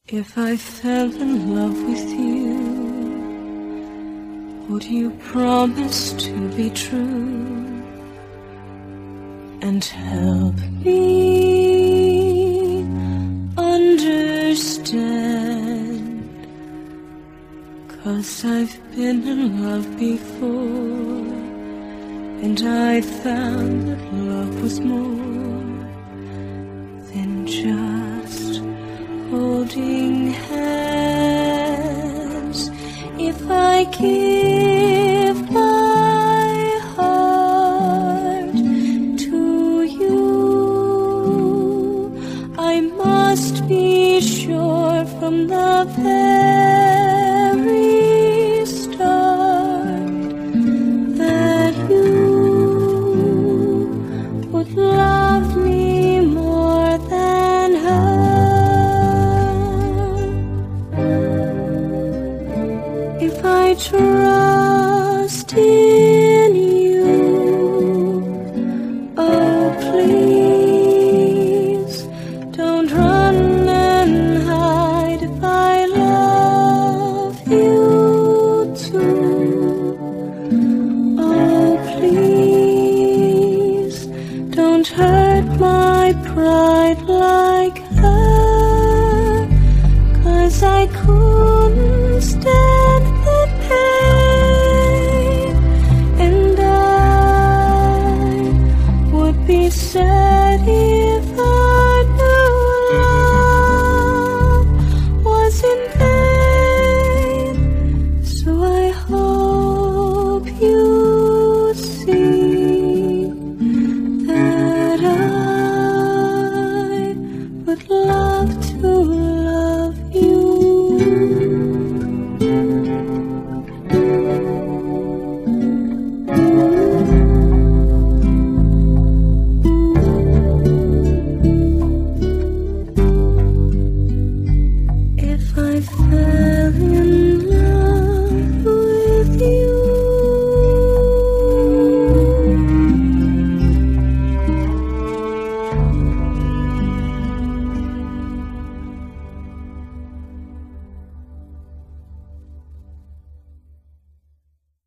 If I fell in love with you, would you promise to be true and help me understand? 'Cause I've been in love before, and I found that love was more than just holding hands. If I give my heart to you, I must be sure from the very start that you would love me more than her. If I trust in you, oh please don't run and hide. If I love you too, oh please don't hurt my pride like her. 'Cause I could